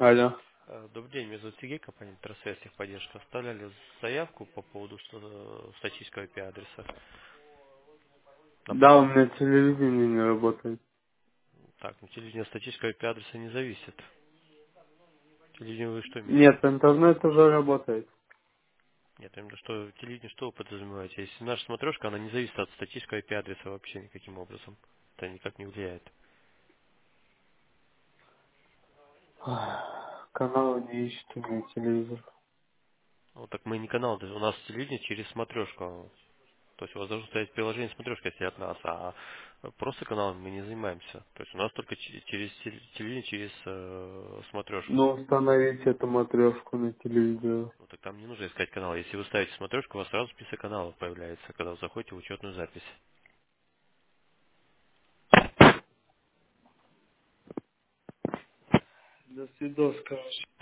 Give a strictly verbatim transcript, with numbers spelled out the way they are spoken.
Алло. Э, Добрый день, меня зовут Сергей, компания Тросвет, техподдержка. Оставляли заявку по поводу ста- статического I P-адреса. На Да, у почту. меня телевидение не работает. Так, ну телевидение статического I P-адреса не зависит. Телевидение вы что имеете в Нет, виду? интернет уже работает. Нет, я имею в виду, что телевидение что вы подразумеваете? Если наша смотрешка, она не зависит от статического I P-адреса вообще никаким образом. Это никак не влияет. Ах, каналы не ищет у меня телевизор. Вот так мы не канал, даже у нас телевидение через смотрешку. То есть у вас должно стоять приложение смотрешка, если от нас, а просто каналом мы не занимаемся. То есть у нас только че- через теле- телевидение, через э, смотрешку. Ну, установить эту матрешку на телевизор. Ну так там не нужно искать канал. Если вы ставите смотрешку, у вас сразу список каналов появляется, когда вы заходите в учетную запись. До свидос, короче.